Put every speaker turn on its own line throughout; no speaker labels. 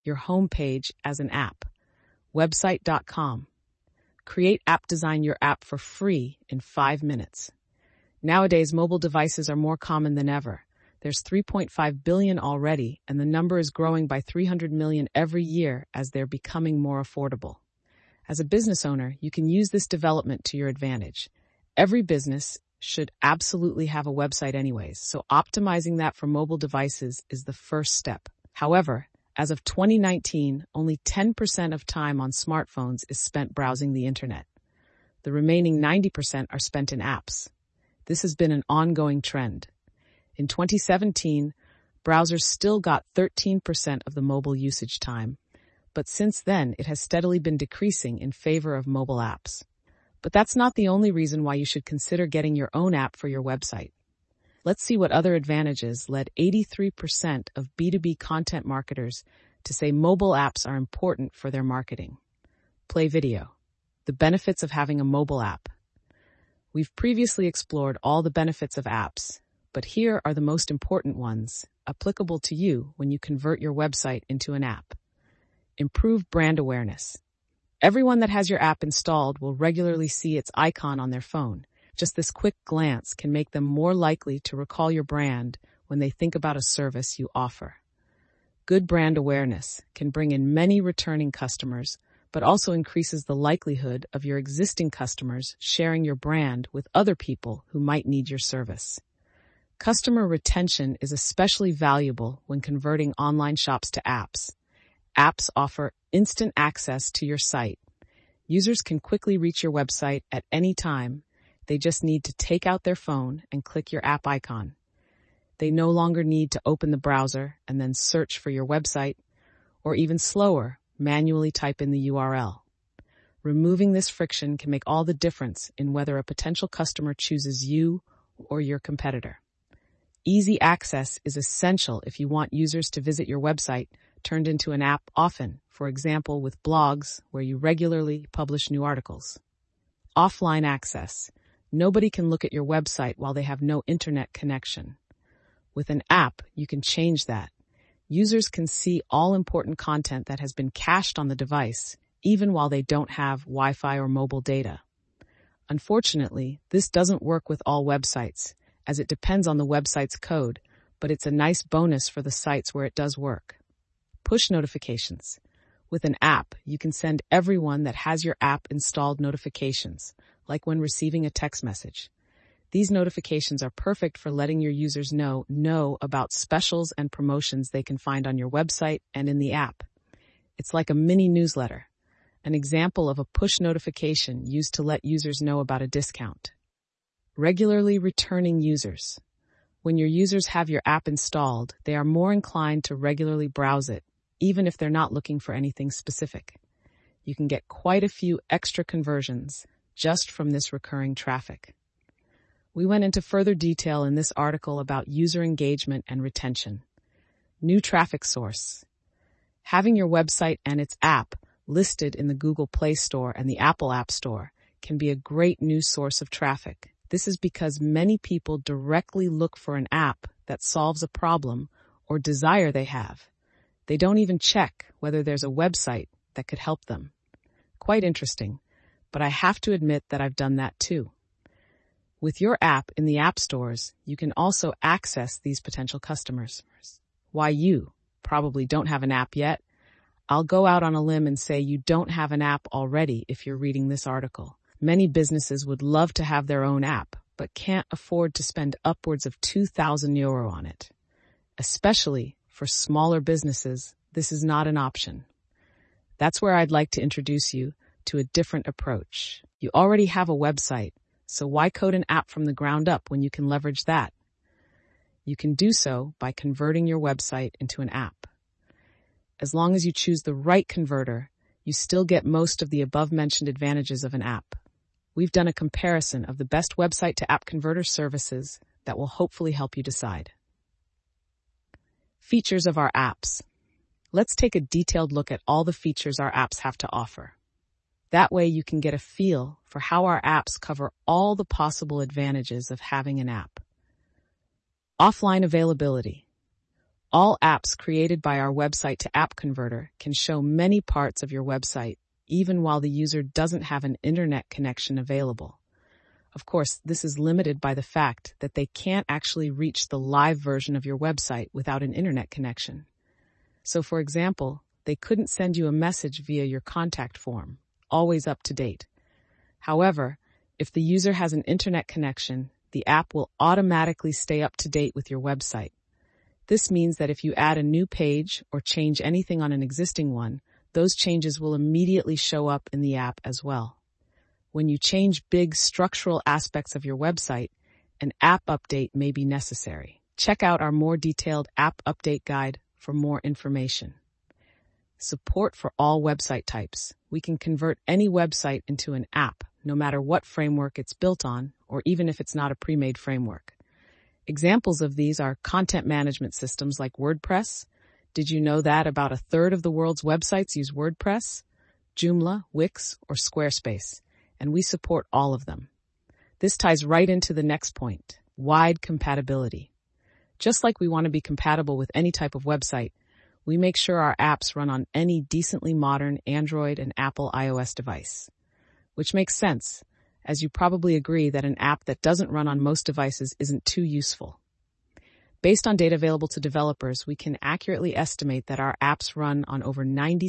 your homepage as an app. Website.com. Create app design your app for free in 5 minutes. Nowadays, mobile devices are more common than ever. There's 3.5 billion already, and the number is growing by 300 million every year as they're becoming more affordable. As a business owner, you can use this development to your advantage. Every business should absolutely have a website anyways, so optimizing that for mobile devices is the first step. However, as of 2019, only 10% of time on smartphones is spent browsing the internet. The remaining 90% are spent in apps. This has been an ongoing trend. In 2017, browsers still got 13% of the mobile usage time, but since then it has steadily been decreasing in favor of mobile apps. But that's not the only reason why you should consider getting your own app for your website. Let's see what other advantages led 83% of B2B content marketers to say mobile apps are important for their marketing. Play video. The benefits of having a mobile app. We've previously explored all the benefits of apps, but here are the most important ones, applicable to you when you convert your website into an app. Improve brand awareness. Everyone that has your app installed will regularly see its icon on their phone. Just this quick glance can make them more likely to recall your brand when they think about a service you offer. Good brand awareness can bring in many returning customers, but also increases the likelihood of your existing customers sharing your brand with other people who might need your service. Customer retention is especially valuable when converting online shops to apps. Apps offer instant access to your site. Users can quickly reach your website at any time. They just need to take out their phone and click your app icon. They no longer need to open the browser and then search for your website, or even slower, manually type in the URL. Removing this friction can make all the difference in whether a potential customer chooses you or your competitor. Easy access is essential if you want users to visit your website turned into an app often, for example with blogs where you regularly publish new articles. Offline access. Nobody can look at your website while they have no internet connection. With an app, you can change that. Users can see all important content that has been cached on the device, even while they don't have Wi-Fi or mobile data. Unfortunately, this doesn't work with all websites, as it depends on the website's code, but it's a nice bonus for the sites where it does work. Push notifications. With an app, you can send everyone that has your app installed notifications, like when receiving a text message. These notifications are perfect for letting your users know about specials and promotions they can find on your website and in the app. It's like a mini newsletter, an example of a push notification used to let users know about a discount. Regularly returning users. When your users have your app installed, they are more inclined to regularly browse it, even if they're not looking for anything specific. You can get quite a few extra conversions just from this recurring traffic. We went into further detail in this article about user engagement and retention. New traffic source. Having your website and its app listed in the Google Play Store and the Apple App Store can be a great new source of traffic. This is because many people directly look for an app that solves a problem or desire they have. They don't even check whether there's a website that could help them. Quite interesting, but I have to admit that I've done that too. With your app in the app stores, you can also access these potential customers. Why you probably don't have an app yet? I'll go out on a limb and say you don't have an app already if you're reading this article. Many businesses would love to have their own app, but can't afford to spend upwards of €2,000 on it. Especially for smaller businesses, this is not an option. That's where I'd like to introduce you to a different approach. You already have a website, so why code an app from the ground up when you can leverage that? You can do so by converting your website into an app. As long as you choose the right converter, you still get most of the above-mentioned advantages of an app. We've done a comparison of the best website-to-app converter services that will hopefully help you decide. Features of our apps. Let's take a detailed look at all the features our apps have to offer. That way you can get a feel for how our apps cover all the possible advantages of having an app. Offline availability. All apps created by our website to app converter can show many parts of your website, even while the user doesn't have an internet connection available. Of course, this is limited by the fact that they can't actually reach the live version of your website without an internet connection. So, for example, they couldn't send you a message via your contact form, always up to date. However, if the user has an internet connection, the app will automatically stay up to date with your website. This means that if you add a new page or change anything on an existing one, those changes will immediately show up in the app as well. When you change big structural aspects of your website, an app update may be necessary. Check out our more detailed app update guide for more information. Support for all website types. We can convert any website into an app, no matter what framework it's built on, or even if it's not a pre-made framework. Examples of these are content management systems like WordPress. Did you know that about a third of the world's websites use WordPress, Joomla, Wix, or Squarespace? And we support all of them. This ties right into the next point, wide compatibility. Just like we want to be compatible with any type of website, we make sure our apps run on any decently modern Android and Apple iOS device. Which makes sense, as you probably agree that an app that doesn't run on most devices isn't too useful. Based on data available to developers, we can accurately estimate that our apps run on over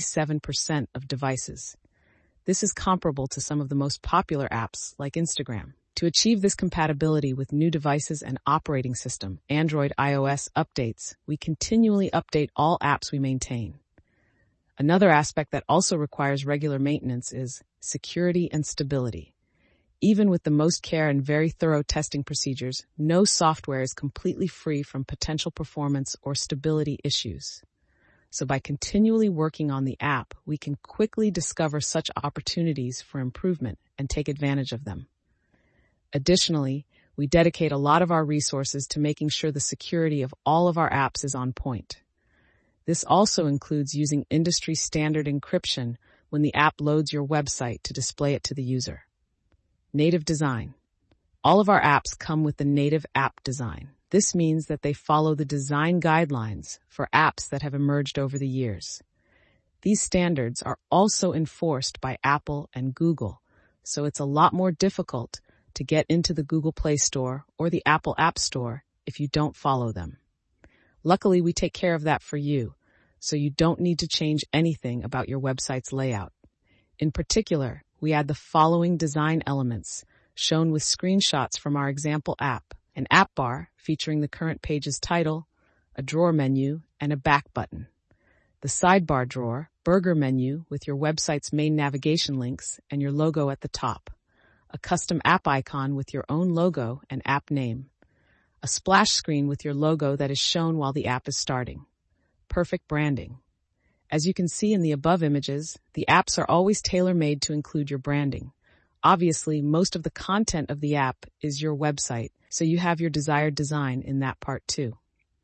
97% of devices. This is comparable to some of the most popular apps, like Instagram. To achieve this compatibility with new devices and operating system, Android iOS updates, we continually update all apps we maintain. Another aspect that also requires regular maintenance is security and stability. Even with the most care and very thorough testing procedures, no software is completely free from potential performance or stability issues. So by continually working on the app, we can quickly discover such opportunities for improvement and take advantage of them. Additionally, we dedicate a lot of our resources to making sure the security of all of our apps is on point. This also includes using industry standard encryption when the app loads your website to display it to the user. Native design. All of our apps come with the native app design. This means that they follow the design guidelines for apps that have emerged over the years. These standards are also enforced by Apple and Google, so it's a lot more difficult to get into the Google Play Store or the Apple App Store if you don't follow them. Luckily, we take care of that for you, so you don't need to change anything about your website's layout. In particular, we add the following design elements, shown with screenshots from our example app: an app bar featuring the current page's title, a drawer menu, and a back button. The sidebar drawer, burger menu with your website's main navigation links and your logo at the top. A custom app icon with your own logo and app name. A splash screen with your logo that is shown while the app is starting. Perfect branding. As you can see in the above images, the apps are always tailor-made to include your branding. Obviously, most of the content of the app is your website, so you have your desired design in that part too.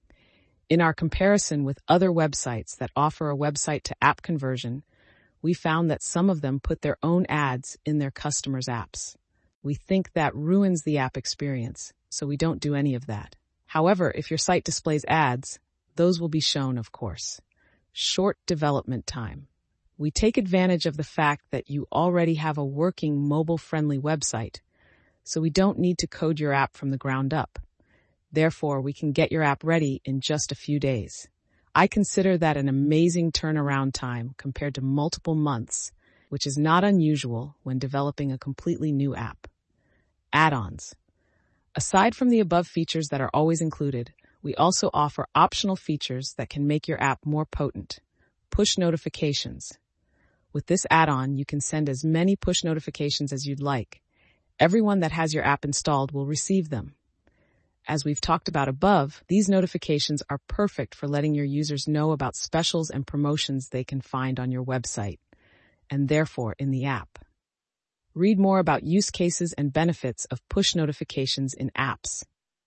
In our comparison with other websites that offer a website to app conversion, we found that some of them put their own ads in their customers' apps. We think that ruins the app experience, so we don't do any of that. However, if your site displays ads, those will be shown, of course. Short development time. We take advantage of the fact that you already have a working mobile-friendly website, so we don't need to code your app from the ground up. Therefore, we can get your app ready in just a few days. I consider that an amazing turnaround time compared to multiple months, which is not unusual when developing a completely new app. Add-ons. Aside from the above features that are always included, we also offer optional features that can make your app more potent. Push notifications. With this add-on, you can send as many push notifications as you'd like. Everyone that has your app installed will receive them. As we've talked about above, these notifications are perfect for letting your users know about specials and promotions they can find on your website, and therefore in the app. Read more about use cases and benefits of push notifications in apps.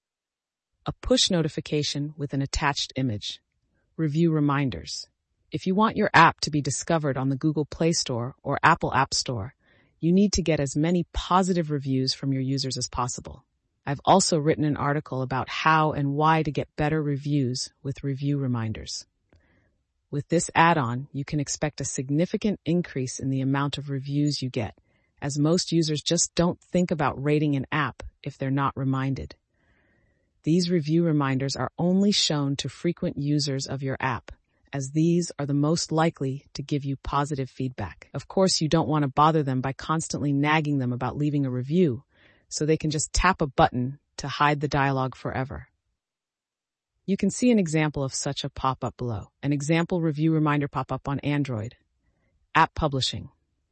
A push notification with an attached image. Review reminders. If you want your app to be discovered on the Google Play Store or Apple App Store, you need to get as many positive reviews from your users as possible. I've also written an article about how and why to get better reviews with review reminders. With this add-on, you can expect a significant increase in the amount of reviews you get, as most users just don't think about rating an app if they're not reminded. These review reminders are only shown to frequent users of your app, as these are the most likely to give you positive feedback. Of course, you don't want to bother them by constantly nagging them about leaving a review, so they can just tap a button to hide the dialogue forever. You can see an example of such a pop-up below. An example review reminder pop-up on Android. App publishing.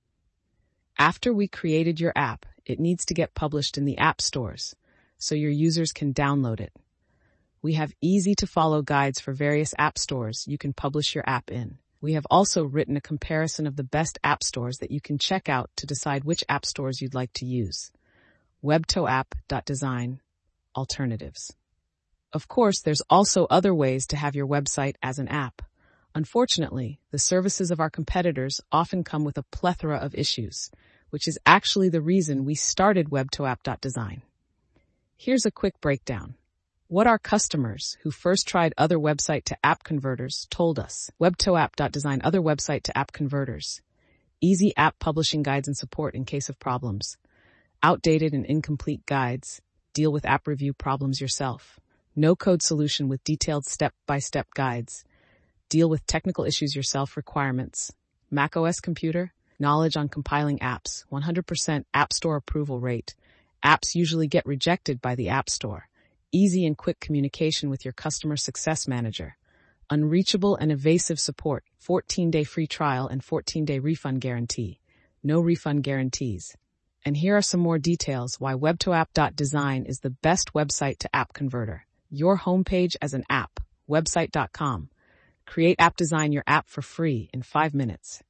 After we created your app, it needs to get published in the app stores, so your users can download it. We have easy-to-follow guides for various app stores you can publish your app in. We have also written a comparison of the best app stores that you can check out to decide which app stores you'd like to use. Webtoapp.design alternatives. Of course, there's also other ways to have your website as an app. Unfortunately, the services of our competitors often come with a plethora of issues, which is actually the reason we started Webtoapp.design. Here's a quick breakdown. What our customers who first tried other website to app converters told us. Webtoapp.design other website to app converters. Easy app publishing guides and support in case of problems. Outdated and incomplete guides. Deal with app review problems yourself. No-code solution with detailed step-by-step guides. Deal with technical issues yourself requirements. macOS computer. Knowledge on compiling apps. 100% App Store approval rate. Apps usually get rejected by the App Store. Easy and quick communication with your customer success manager. Unreachable and evasive support. 14-day free trial and 14-day refund guarantee. No refund guarantees. And here are some more details why Webtoapp.design is the best website to app converter. Your homepage as an app. Website.com. Create app design your app for free in 5 minutes.